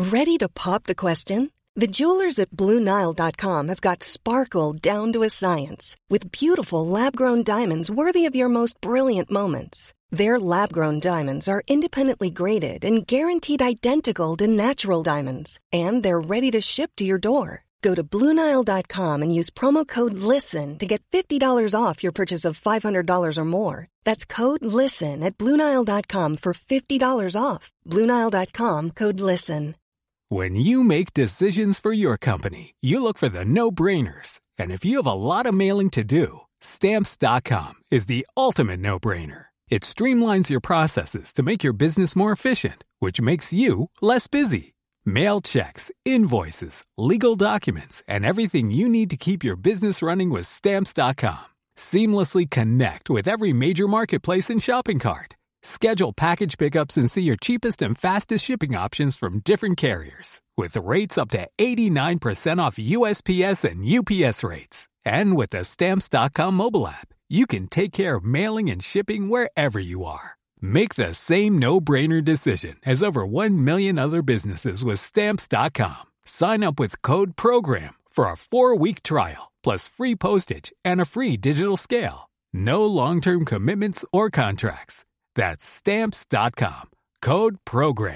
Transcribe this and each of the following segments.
Ready to pop the question? The jewelers at BlueNile.com have got sparkle down to a science with beautiful lab-grown diamonds worthy of your most brilliant moments. Their lab-grown diamonds are independently graded and guaranteed identical to natural diamonds, and they're ready to ship to your door. Go to BlueNile.com and use promo code LISTEN to get $50 off your purchase of $500 or more. That's code LISTEN at BlueNile.com for $50 off. BlueNile.com, code LISTEN. When you make decisions for your company, you look for the no-brainers. And if you have a lot of mailing to do, Stamps.com is the ultimate no-brainer. It streamlines your processes to make your business more efficient, which makes you less busy. Mail checks, invoices, legal documents, and everything you need to keep your business running with Stamps.com. Seamlessly connect with every major marketplace and shopping cart. Schedule package pickups and see your cheapest and fastest shipping options from different carriers. With rates up to 89% off USPS and UPS rates. And with the Stamps.com mobile app, you can take care of mailing and shipping wherever you are. Make the same no-brainer decision as over 1 million other businesses with Stamps.com. Sign up with code PROGRAM for a 4-week trial, plus free postage and a free digital scale. No long-term commitments or contracts. That's Stamps.com. Code PROGRAM.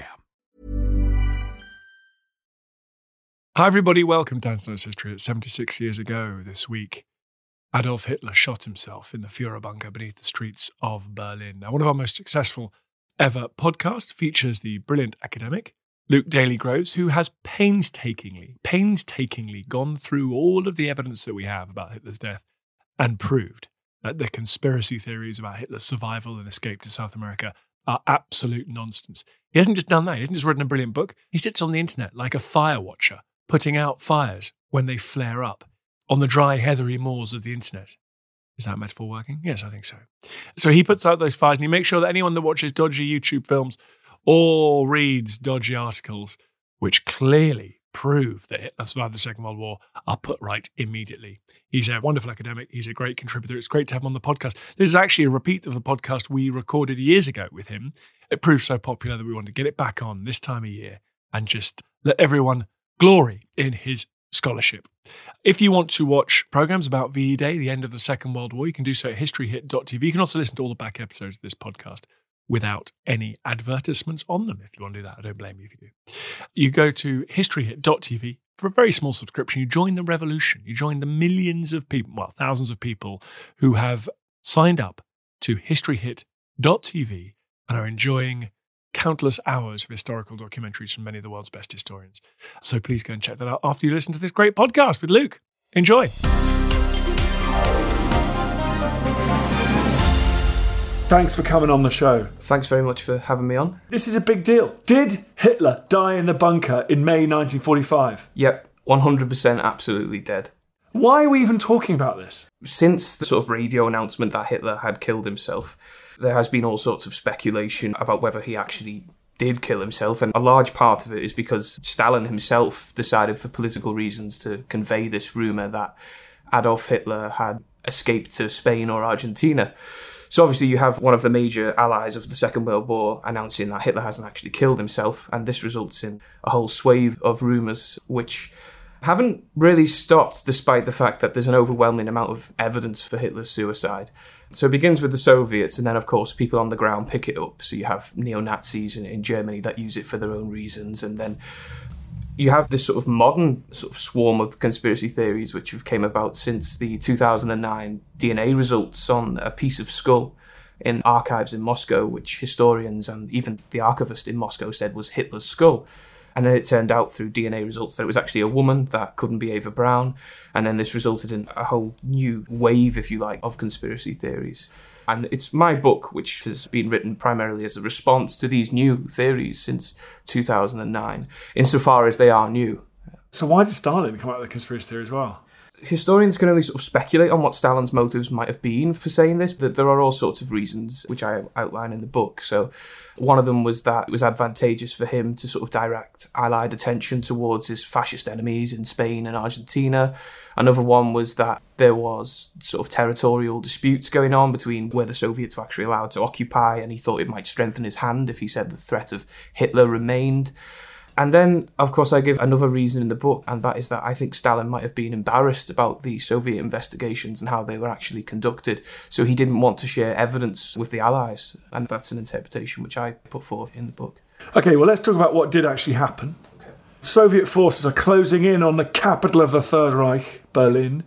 Hi everybody, welcome to Dan Snow's History. 76 years ago this week, Adolf Hitler shot himself in the Führer bunker beneath the streets of Berlin. Now, one of our most successful ever podcasts features the brilliant academic Luke Daly-Groves, who has painstakingly gone through all of the evidence that we have about Hitler's death and proved that the conspiracy theories about Hitler's survival and escape to South America are absolute nonsense. He hasn't just done that. He hasn't just written a brilliant book. He sits on the internet like a fire watcher, putting out fires when they flare up on the dry, heathery moors of the internet. Is that metaphor working? Yes, I think so. So he puts out those fires and he makes sure that anyone that watches dodgy YouTube films or reads dodgy articles, which clearly prove that Hitler survived the Second World War, are put right immediately. He's a wonderful academic. He's a great contributor. It's great to have him on the podcast. This is actually a repeat of the podcast we recorded years ago with him. It proved so popular that we wanted to get it back on this time of year and just let everyone glory in his scholarship. If you want to watch programs about VE Day, the end of the Second World War, you can do so at historyhit.tv. You can also listen to all the back episodes of this podcast without any advertisements on them. If you want to do that, I don't blame you if you do. You go to historyhit.tv for a very small subscription. You join the revolution. You join the millions of people, well, thousands of people who have signed up to historyhit.tv and are enjoying countless hours of historical documentaries from many of the world's best historians. So please go and check that out after you listen to this great podcast with Luke. Enjoy. Thanks for coming on the show. Thanks very much for having me on. This is a big deal. Did Hitler die in the bunker in May 1945? Yep, 100% absolutely dead. Why are we even talking about this? Since the sort of radio announcement that Hitler had killed himself, there has been all sorts of speculation about whether he actually did kill himself, and a large part of it is because Stalin himself decided for political reasons to convey this rumour that Adolf Hitler had escaped to Spain or Argentina. So obviously you have one of the major allies of the Second World War announcing that Hitler hasn't actually killed himself, and this results in a whole swathe of rumours which haven't really stopped despite the fact that there's an overwhelming amount of evidence for Hitler's suicide. So it begins with the Soviets, and then of course people on the ground pick it up. So you have neo-Nazis in Germany that use it for their own reasons, and then you have this sort of modern sort of swarm of conspiracy theories which have came about since the 2009 DNA results on a piece of skull in archives in Moscow, which historians and even the archivist in Moscow said was Hitler's skull. And then it turned out through DNA results that it was actually a woman. That couldn't be Eva Braun. And then this resulted in a whole new wave, if you like, of conspiracy theories. And it's my book, which has been written primarily as a response to these new theories since 2009, insofar as they are new. So why did Stalin come out with a conspiracy theory as well? Historians can only sort of speculate on what Stalin's motives might have been for saying this, but there are all sorts of reasons which I outline in the book. So one of them was that it was advantageous for him to sort of direct Allied attention towards his fascist enemies in Spain and Argentina. Another one was that there was sort of territorial disputes going on between where the Soviets were actually allowed to occupy, and he thought it might strengthen his hand if he said the threat of Hitler remained. And then, of course, I give another reason in the book, and that is that I think Stalin might have been embarrassed about the Soviet investigations and how they were actually conducted, so he didn't want to share evidence with the Allies, and that's an interpretation which I put forth in the book. Okay, well, let's talk about what did actually happen. Okay. Soviet forces are closing in on the capital of the Third Reich, Berlin.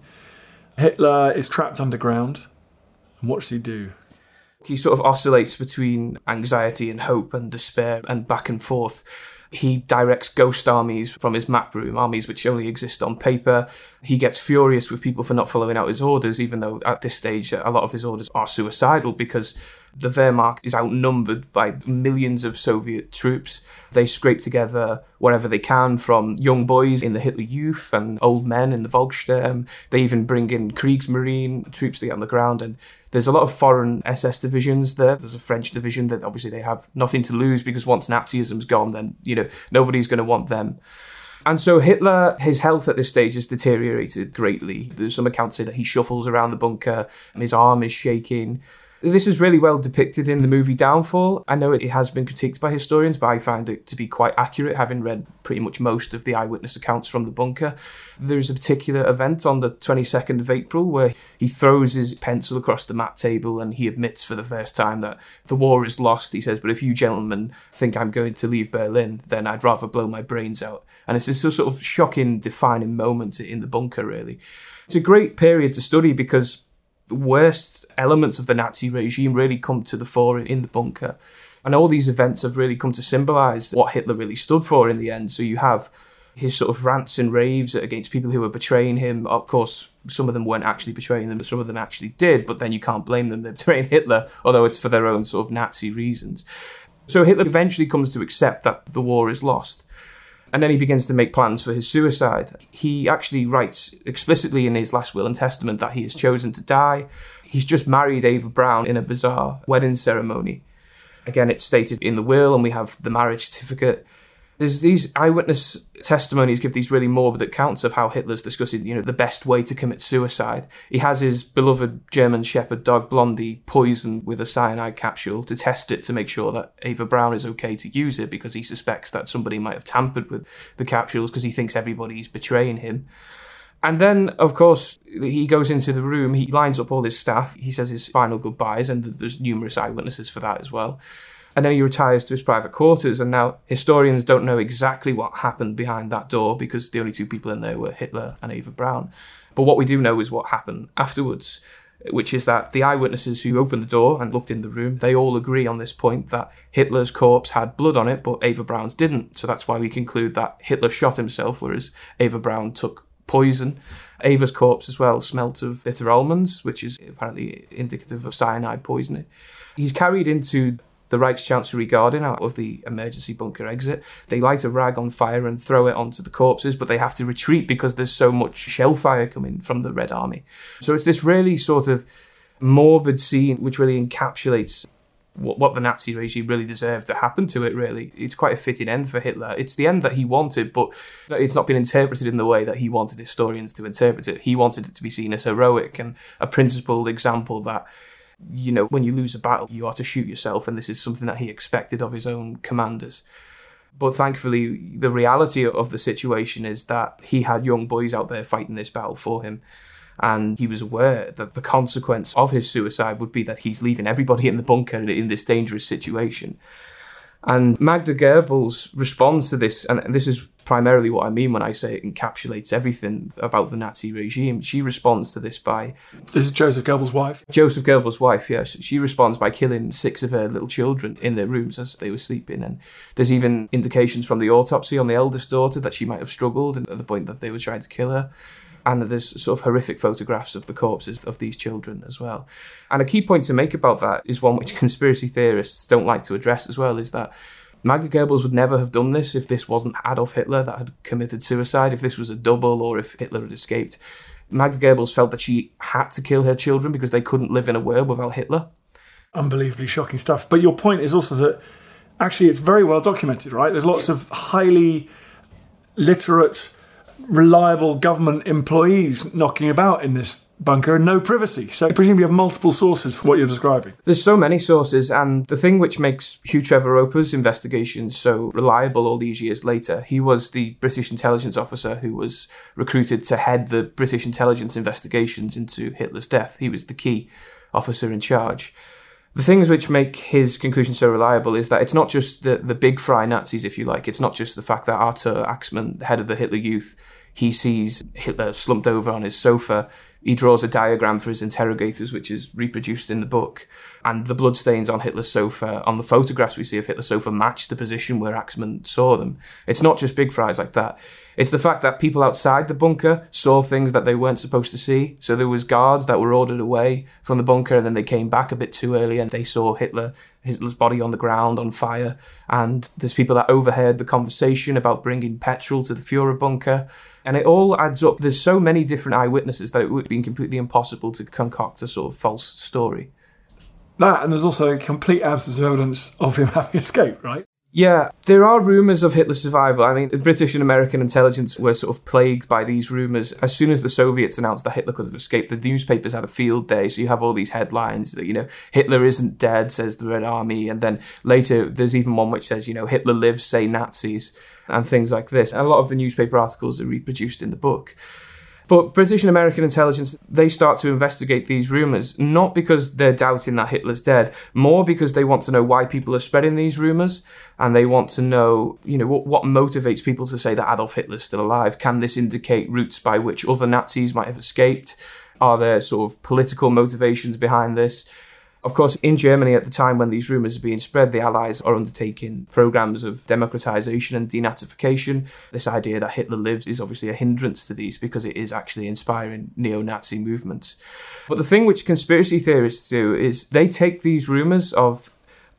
Hitler is trapped underground. And what does he do? He sort of oscillates between anxiety and hope and despair and back and forth. He directs ghost armies from his map room, armies which only exist on paper. He gets furious with people for not following out his orders, even though at this stage a lot of his orders are suicidal because the Wehrmacht is outnumbered by millions of Soviet troops. They scrape together whatever they can from young boys in the Hitler Youth and old men in the Volkssturm. They even bring in Kriegsmarine troops to get on the ground, and there's a lot of foreign SS divisions there. There's a French division that obviously they have nothing to lose because once Nazism's gone, then, nobody's going to want them. And so Hitler, his health at this stage has deteriorated greatly. There's some accounts say that he shuffles around the bunker and his arm is shaking. This is really well depicted in the movie Downfall. I know it has been critiqued by historians, but I find it to be quite accurate, having read pretty much most of the eyewitness accounts from the bunker. There's a particular event on the 22nd of April where he throws his pencil across the map table and he admits for the first time that the war is lost. He says, but if you gentlemen think I'm going to leave Berlin, then I'd rather blow my brains out. And it's this sort of shocking, defining moment in the bunker, really. It's a great period to study because the worst elements of the Nazi regime really come to the fore in the bunker. And all these events have really come to symbolise what Hitler really stood for in the end. So you have his sort of rants and raves against people who were betraying him. Of course, some of them weren't actually betraying them, but some of them actually did. But then you can't blame them. They're betraying Hitler, although it's for their own sort of Nazi reasons. So Hitler eventually comes to accept that the war is lost. And then he begins to make plans for his suicide. He actually writes explicitly in his last will and testament that he has chosen to die. He's just married Eva Braun in a bizarre wedding ceremony. Again, it's stated in the will, and we have the marriage certificate. There's these eyewitness testimonies give these really morbid accounts of how Hitler's discussing, the best way to commit suicide. He has his beloved German Shepherd dog Blondie poisoned with a cyanide capsule to test it to make sure that Eva Braun is okay to use it because he suspects that somebody might have tampered with the capsules because he thinks everybody's betraying him. And then, of course, he goes into the room, he lines up all his staff, he says his final goodbyes, and there's numerous eyewitnesses for that as well. And then he retires to his private quarters. And now historians don't know exactly what happened behind that door because the only two people in there were Hitler and Eva Braun. But what we do know is what happened afterwards, which is that the eyewitnesses who opened the door and looked in the room, they all agree on this point that Hitler's corpse had blood on it, but Eva Braun's didn't. So that's why we conclude that Hitler shot himself, whereas Eva Braun took poison. Eva's corpse as well smelt of bitter almonds, which is apparently indicative of cyanide poisoning. He's carried into the Reichschancellery garden out of the emergency bunker exit. They light a rag on fire and throw it onto the corpses, but they have to retreat because there's so much shell fire coming from the Red Army. So it's this really sort of morbid scene which really encapsulates what the Nazi regime really deserved to happen to it, really. It's quite a fitting end for Hitler. It's the end that he wanted, but it's not been interpreted in the way that he wanted historians to interpret it. He wanted it to be seen as heroic and a principled example that, when you lose a battle, you are to shoot yourself, and this is something that he expected of his own commanders. But thankfully, the reality of the situation is that he had young boys out there fighting this battle for him, and he was aware that the consequence of his suicide would be that he's leaving everybody in the bunker in this dangerous situation. And Magda Goebbels responds to this, and this is primarily what I mean when I say it encapsulates everything about the Nazi regime. She responds to this by... This is Joseph Goebbels' wife? Joseph Goebbels' wife, yes. She responds by killing 6 of her little children in their rooms as they were sleeping. And there's even indications from the autopsy on the eldest daughter that she might have struggled at the point that they were trying to kill her. And there's sort of horrific photographs of the corpses of these children as well. And a key point to make about that is one which conspiracy theorists don't like to address as well, is that Magda Goebbels would never have done this if this wasn't Adolf Hitler that had committed suicide, if this was a double, or if Hitler had escaped. Magda Goebbels felt that she had to kill her children because they couldn't live in a world without Hitler. Unbelievably shocking stuff. But your point is also that actually it's very well documented, right? There's lots of highly literate reliable government employees knocking about in this bunker and no privacy. So presumably you have multiple sources for what you're describing. There's so many sources, and the thing which makes Hugh Trevor Roper's investigations so reliable all these years later, he was the British intelligence officer who was recruited to head the British intelligence investigations into Hitler's death. He was the key officer in charge. The things which make his conclusion so reliable is that it's not just the big fry Nazis, if you like. It's not just the fact that Arthur Axmann, head of the Hitler Youth, he sees Hitler slumped over on his sofa. He draws a diagram for his interrogators, which is reproduced in the book. And the bloodstains on Hitler's sofa, on the photographs we see of Hitler's sofa, match the position where Axmann saw them. It's not just big fries like that. It's the fact that people outside the bunker saw things that they weren't supposed to see. So there was guards that were ordered away from the bunker, and then they came back a bit too early and they saw Hitler's body on the ground on fire. And there's people that overheard the conversation about bringing petrol to the Führer bunker. And it all adds up. There's so many different eyewitnesses that it would have been completely impossible to concoct a sort of false story. That, and there's also a complete absence of evidence of him having escaped, right? Yeah, there are rumours of Hitler's survival. I mean, the British and American intelligence were sort of plagued by these rumours. As soon as the Soviets announced that Hitler could have escaped, the newspapers had a field day. So you have all these headlines that, Hitler isn't dead, says the Red Army. And then later, there's even one which says, Hitler lives, say Nazis, and things like this. And a lot of the newspaper articles are reproduced in the book. But British and American intelligence, they start to investigate these rumours, not because they're doubting that Hitler's dead, more because they want to know why people are spreading these rumours, and they want to know, what motivates people to say that Adolf Hitler's still alive. Can this indicate routes by which other Nazis might have escaped? Are there sort of political motivations behind this? Of course, in Germany at the time when these rumours are being spread, the Allies are undertaking programmes of democratisation and denazification. This idea that Hitler lives is obviously a hindrance to these because it is actually inspiring neo-Nazi movements. But the thing which conspiracy theorists do is they take these rumours of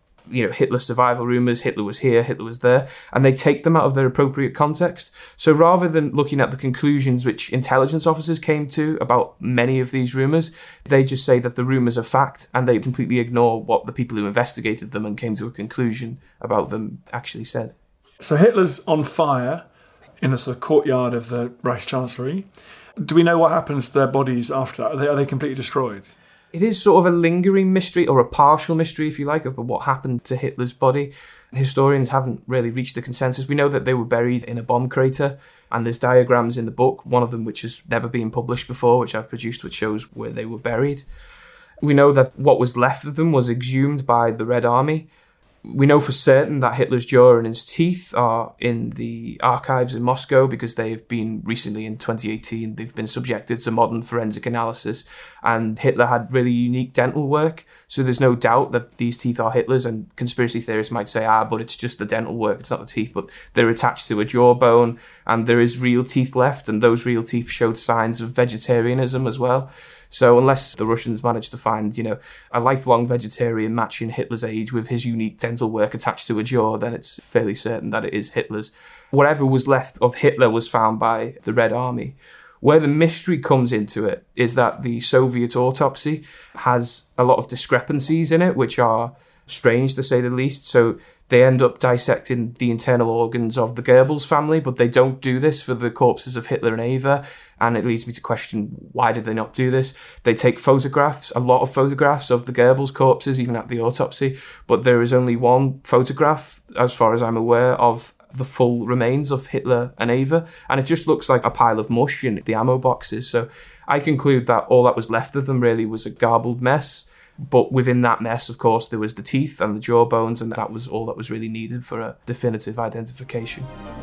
Hitler survival rumours, Hitler was here, Hitler was there, and they take them out of their appropriate context. So rather than looking at the conclusions which intelligence officers came to about many of these rumours, they just say that the rumours are fact, and they completely ignore what the people who investigated them and came to a conclusion about them actually said. So Hitler's on fire in the sort of courtyard of the Reichschancellery. Do we know what happens to their bodies after that? Are they completely destroyed? It is sort of a lingering mystery, or a partial mystery, if you like, of what happened to Hitler's body. Historians haven't really reached a consensus. We know that they were buried in a bomb crater, and there's diagrams in the book, one of them which has never been published before, which I've produced, which shows where they were buried. We know that what was left of them was exhumed by the Red Army. We know for certain that Hitler's jaw and his teeth are in the archives in Moscow because they've been recently, in 2018, they've been subjected to modern forensic analysis. And Hitler had really unique dental work. So there's no doubt that these teeth are Hitler's. And conspiracy theorists might say, but it's just the dental work, it's not the teeth. But they're attached to a jawbone, and there is real teeth left. And those real teeth showed signs of vegetarianism as well. So unless the Russians managed to find, a lifelong vegetarian matching Hitler's age with his unique dental work attached to a jaw, then it's fairly certain that it is Hitler's. Whatever was left of Hitler was found by the Red Army. Where the mystery comes into it is that the Soviet autopsy has a lot of discrepancies in it, which are strange to say the least. So they end up dissecting the internal organs of the Goebbels family, but they don't do this for the corpses of Hitler and Eva. And it leads me to question, why did they not do this? They take photographs, a lot of photographs of the Goebbels corpses, even at the autopsy, but there is only one photograph, as far as I'm aware, of the full remains of Hitler and Eva, and it just looks like a pile of mush in the ammo boxes. So I conclude that all that was left of them really was a garbled mess. But within that mess, of course, there was the teeth and the jawbones, and that was all that was really needed for a definitive identification.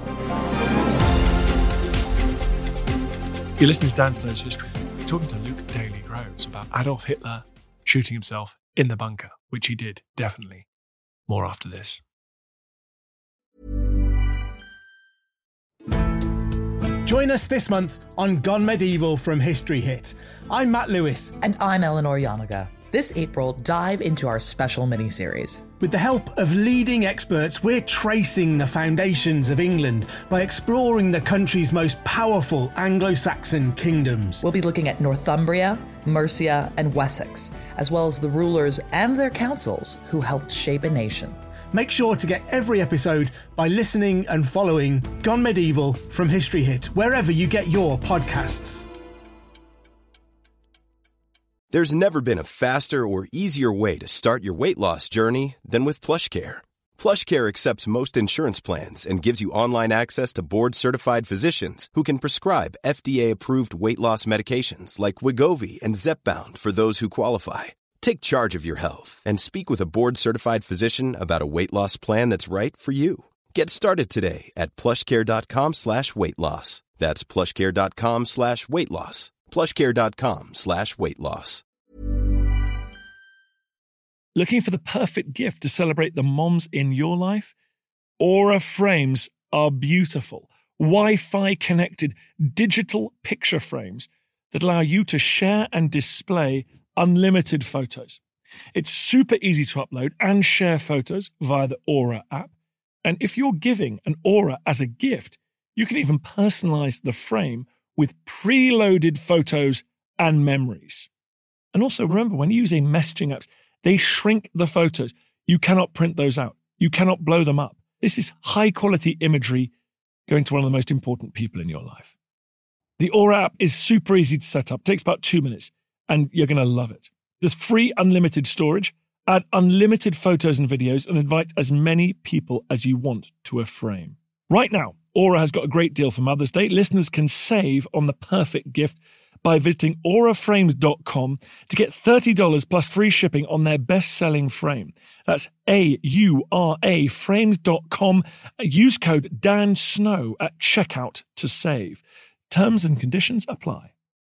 You're listening to Dan Snow's History. We're talking to Luke Daly-Groves about Adolf Hitler shooting himself in the bunker, which he did, definitely. More after this. Join us this month on Gone Medieval from History Hit. I'm Matt Lewis. And I'm Eleanor Yanaga. This April, dive into our special mini-series. With the help of leading experts, we're tracing the foundations of England by exploring the country's most powerful Anglo-Saxon kingdoms. We'll be looking at Northumbria, Mercia, and Wessex, as well as the rulers and their councils who helped shape a nation. Make sure to get every episode by listening and following Gone Medieval from History Hit, wherever you get your podcasts. There's never been a faster or easier way to start your weight loss journey than with PlushCare. PlushCare accepts most insurance plans and gives you online access to board-certified physicians who can prescribe FDA-approved weight loss medications like Wegovy and Zepbound for those who qualify. Take charge of your health and speak with a board-certified physician about a weight loss plan that's right for you. Get started today at plushcare.com/weight loss. That's plushcare.com/weight loss. plushcare.com/weight loss. Looking for the perfect gift to celebrate the moms in your life? Aura frames are beautiful, Wi-Fi connected digital picture frames that allow you to share and display unlimited photos. It's super easy to upload and share photos via the Aura app. And if you're giving an Aura as a gift, you can even personalize the frame with preloaded photos and memories. And also remember, when using messaging apps, they shrink the photos. You cannot print those out. You cannot blow them up. This is high quality imagery going to one of the most important people in your life. The Aura app is super easy to set up. It takes about 2 minutes and you're going to love it. There's free unlimited storage, add unlimited photos and videos, and invite as many people as you want to a frame. Right now, Aura has got a great deal for Mother's Day. Listeners can save on the perfect gift by visiting auraframes.com to get $30 plus free shipping on their best-selling frame. That's AURA frames.com. Use code DANSNOW at checkout to save. Terms and conditions apply.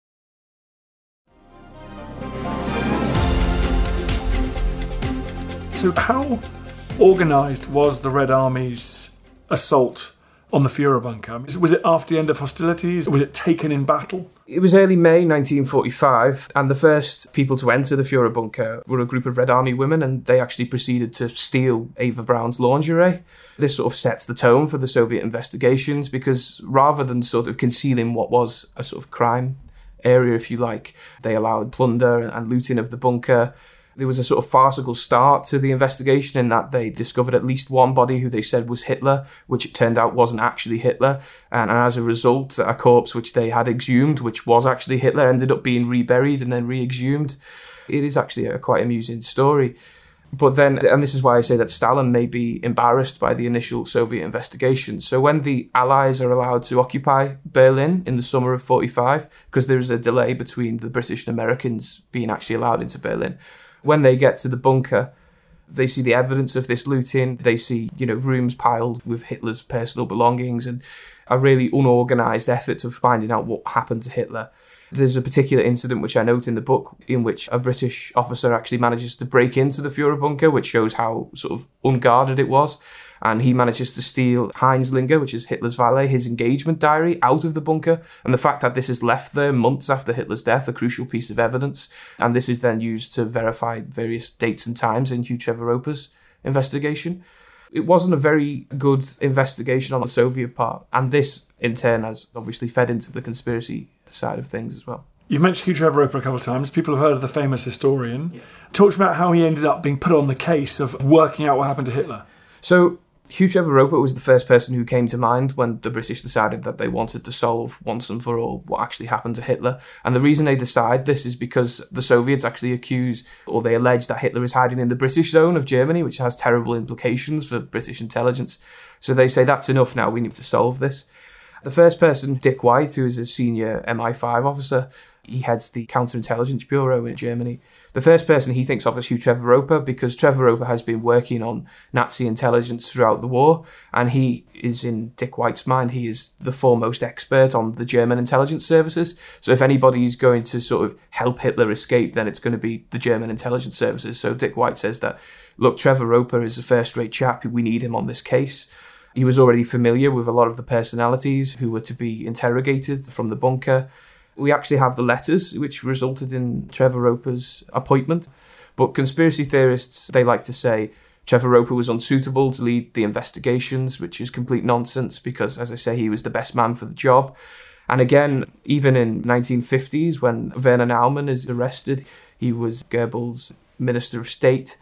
So how organised was the Red Army's assault on the Führer bunker? Was it after the end of hostilities? Was it taken in battle? It was early May 1945, and the first people to enter the Führer bunker were a group of Red Army women, and they actually proceeded to steal Eva Braun's lingerie. This sort of sets the tone for the Soviet investigations, because rather than sort of concealing what was a sort of crime area, if you like, they allowed plunder and looting of the bunker. There was a sort of farcical start to the investigation in that they discovered at least one body who they said was Hitler, which it turned out wasn't actually Hitler. And as a result, a corpse which they had exhumed, which was actually Hitler, ended up being reburied and then re-exhumed. It is actually a quite amusing story. But then, and this is why I say that Stalin may be embarrassed by the initial Soviet investigation. So when the Allies are allowed to occupy Berlin in the summer of 45, because there is a delay between the British and Americans being actually allowed into Berlin, when they get to the bunker, they see the evidence of this looting. They see, rooms piled with Hitler's personal belongings and a really unorganised effort of finding out what happened to Hitler. There's a particular incident which I note in the book in which a British officer actually manages to break into the Führer bunker, which shows how sort of unguarded it was. And he manages to steal Heinz Linger, which is Hitler's valet, his engagement diary, out of the bunker. And the fact that this is left there months after Hitler's death, a crucial piece of evidence. And this is then used to verify various dates and times in Hugh Trevor-Roper's investigation. It wasn't a very good investigation on the Soviet part. And this, in turn, has obviously fed into the conspiracy side of things as well. You've mentioned Hugh Trevor-Roper a couple of times. People have heard of the famous historian. Yeah. Talk about how he ended up being put on the case of working out what happened to Hitler. So Hugh Trevor-Roper was the first person who came to mind when the British decided that they wanted to solve once and for all what actually happened to Hitler. And the reason they decide this is because the Soviets actually accuse, or they allege, that Hitler is hiding in the British zone of Germany, which has terrible implications for British intelligence. So they say, that's enough now, we need to solve this. The first person, Dick White, who is a senior MI5 officer, he heads the counterintelligence bureau in Germany. The first person he thinks of is Hugh Trevor-Roper, because Trevor-Roper has been working on Nazi intelligence throughout the war, and he is, in Dick White's mind, he is the foremost expert on the German intelligence services. So if anybody's going to sort of help Hitler escape, then it's going to be the German intelligence services. So Dick White says that, look, Trevor-Roper is a first-rate chap, we need him on this case. He was already familiar with a lot of the personalities who were to be interrogated from the bunker. We actually have the letters which resulted in Trevor-Roper's appointment. But conspiracy theorists, they like to say Trevor-Roper was unsuitable to lead the investigations, which is complete nonsense because, as I say, he was the best man for the job. And again, even in 1950s, when Werner Naumann is arrested, he was Goebbels' Minister of State.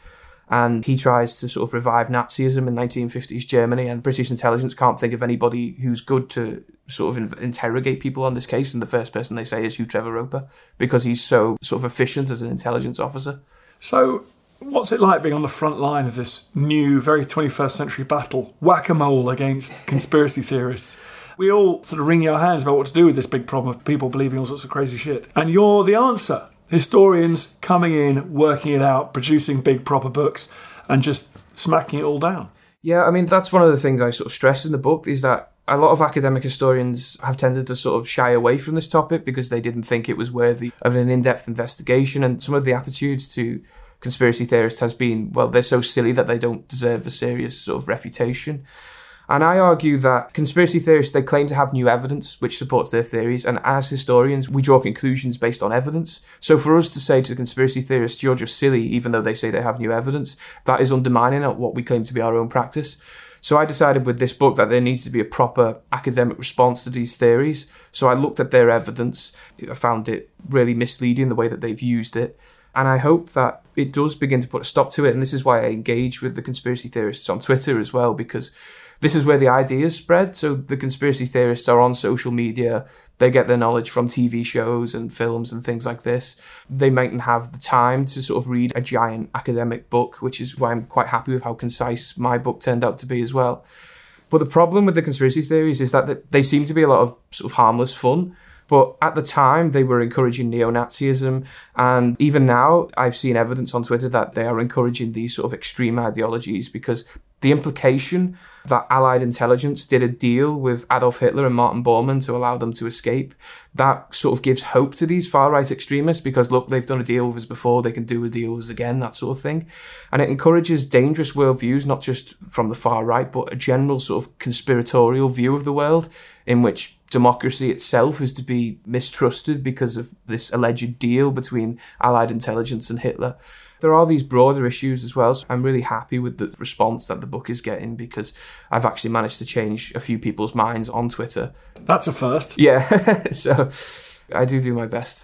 and he tries to sort of revive Nazism in 1950s Germany, and British intelligence can't think of anybody who's good to sort of interrogate people on this case, and the first person they say is Hugh Trevor Roper, because he's so sort of efficient as an intelligence officer. So what's it like being on the front line of this new, very 21st century battle, whack-a-mole against conspiracy theorists? We all sort of wring our hands about what to do with this big problem of people believing all sorts of crazy shit. And you're the answer. Historians coming in, working it out, producing big proper books, and just smacking it all down. Yeah, I mean, that's one of the things I sort of stress in the book, is that a lot of academic historians have tended to sort of shy away from this topic because they didn't think it was worthy of an in-depth investigation. And some of the attitudes to conspiracy theorists has been, well, they're so silly that they don't deserve a serious sort of refutation. And I argue that conspiracy theorists, they claim to have new evidence which supports their theories, and as historians, we draw conclusions based on evidence. So for us to say to conspiracy theorists, you're just silly, even though they say they have new evidence, that is undermining what we claim to be our own practice. So I decided with this book that there needs to be a proper academic response to these theories. So I looked at their evidence. I found it really misleading, the way that they've used it. And I hope that it does begin to put a stop to it. And this is why I engage with the conspiracy theorists on Twitter as well, because this is where the ideas spread. So the conspiracy theorists are on social media. They get their knowledge from TV shows and films and things like this. They mightn't have the time to sort of read a giant academic book, which is why I'm quite happy with how concise my book turned out to be as well. But the problem with the conspiracy theories is that they seem to be a lot of sort of harmless fun. But at the time, they were encouraging neo-Nazism. And even now, I've seen evidence on Twitter that they are encouraging these sort of extreme ideologies, because the implication that Allied intelligence did a deal with Adolf Hitler and Martin Bormann to allow them to escape, that sort of gives hope to these far-right extremists because, look, they've done a deal with us before, they can do a deal with us again, that sort of thing. And it encourages dangerous worldviews, not just from the far right, but a general sort of conspiratorial view of the world in which democracy itself is to be mistrusted because of this alleged deal between Allied intelligence and Hitler. There are these broader issues as well, so I'm really happy with the response that the book is getting because I've actually managed to change a few people's minds on Twitter. That's a first. Yeah, so I do my best.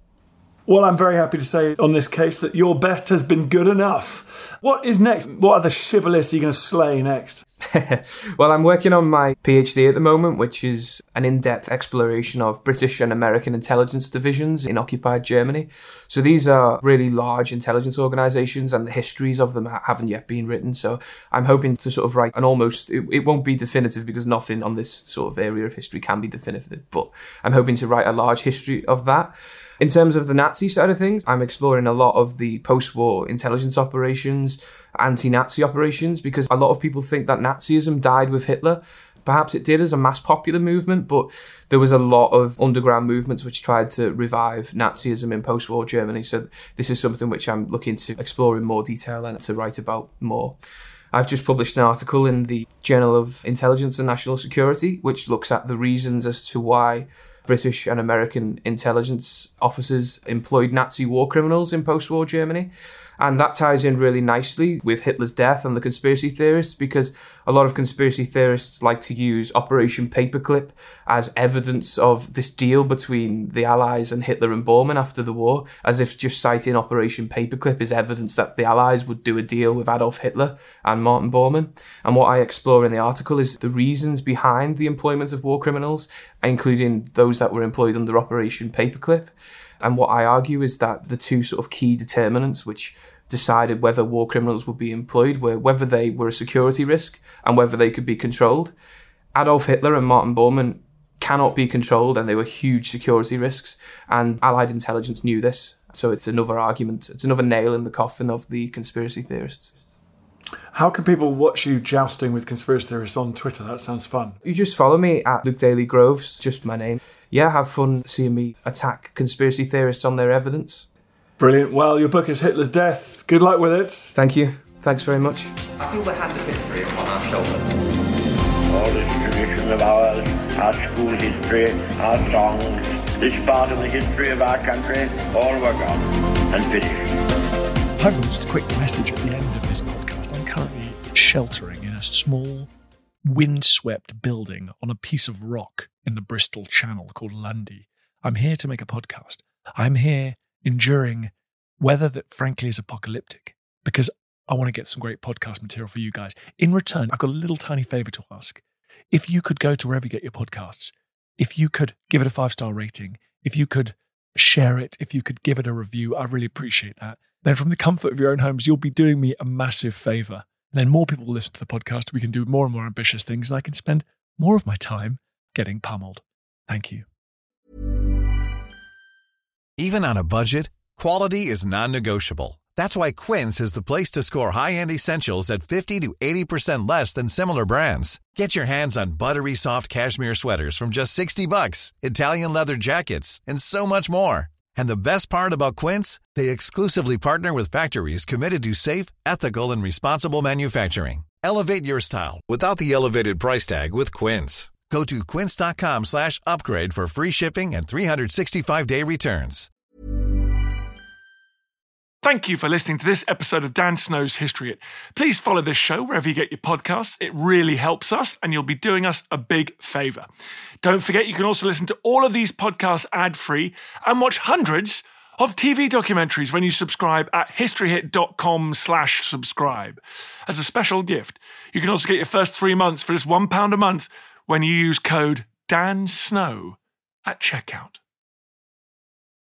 Well, I'm very happy to say on this case that your best has been good enough. What is next? What other shibboleths are you going to slay next? Well, I'm working on my PhD at the moment, which is an in-depth exploration of British and American intelligence divisions in occupied Germany. So these are really large intelligence organisations and the histories of them haven't yet been written. So I'm hoping to sort of write an almost, it won't be definitive because nothing on this sort of area of history can be definitive, but I'm hoping to write a large history of that. In terms of the Nazi side of things, I'm exploring a lot of the post-war intelligence operations, anti-Nazi operations, because a lot of people think that Nazism died with Hitler. Perhaps it did as a mass popular movement, but there was a lot of underground movements which tried to revive Nazism in post-war Germany. So this is something which I'm looking to explore in more detail and to write about more. I've just published an article in the Journal of Intelligence and National Security, which looks at the reasons as to why British and American intelligence officers employed Nazi war criminals in post-war Germany. And that ties in really nicely with Hitler's death and the conspiracy theorists, because a lot of conspiracy theorists like to use Operation Paperclip as evidence of this deal between the Allies and Hitler and Bormann after the war, as if just citing Operation Paperclip is evidence that the Allies would do a deal with Adolf Hitler and Martin Bormann. And what I explore in the article is the reasons behind the employment of war criminals, including those that were employed under Operation Paperclip. And what I argue is that the two sort of key determinants which decided whether war criminals would be employed were whether they were a security risk and whether they could be controlled. Adolf Hitler and Martin Bormann cannot be controlled, and they were huge security risks, and Allied intelligence knew this. So it's another argument, it's another nail in the coffin of the conspiracy theorists. How can people watch you jousting with conspiracy theorists on Twitter? That sounds fun. You just follow me at Luke Daly Groves, just my name. Yeah, have fun seeing me attack conspiracy theorists on their evidence. Brilliant. Well, your book is Hitler's Death. Good luck with it. Thank you. Thanks very much. I feel the hand of history upon our shoulders. All this tradition of ours, our school history, our songs, this part of the history of our country, all were gone and finished. Just a quick message at the end of this podcast. I'm currently sheltering in a small, windswept building on a piece of rock in the Bristol Channel called Lundy. I'm here to make a podcast. I'm here enduring weather that frankly is apocalyptic, because I want to get some great podcast material for you guys. In return, I've got a little tiny favor to ask. If you could go to wherever you get your podcasts, if you could give it a 5-star rating, if you could share it, if you could give it a review, I really appreciate that. Then from the comfort of your own homes, you'll be doing me a massive favor. Then more people will listen to the podcast. We can do more and more ambitious things, and I can spend more of my time getting pummeled. Thank you. Even on a budget, quality is non-negotiable. That's why Quince is the place to score high-end essentials at 50 to 80% less than similar brands. Get your hands on buttery soft cashmere sweaters from just $60, Italian leather jackets, and so much more. And the best part about Quince, they exclusively partner with factories committed to safe, ethical, and responsible manufacturing. Elevate your style without the elevated price tag with Quince. Go to quince.com/upgrade for free shipping and 365-day returns. Thank you for listening to this episode of Dan Snow's History Hit. Please follow this show wherever you get your podcasts. It really helps us, and you'll be doing us a big favour. Don't forget, you can also listen to all of these podcasts ad-free and watch hundreds of TV documentaries when you subscribe at historyhit.com/subscribe. As a special gift, you can also get your first 3 months for just £1 a month when you use code DANSNOW at checkout.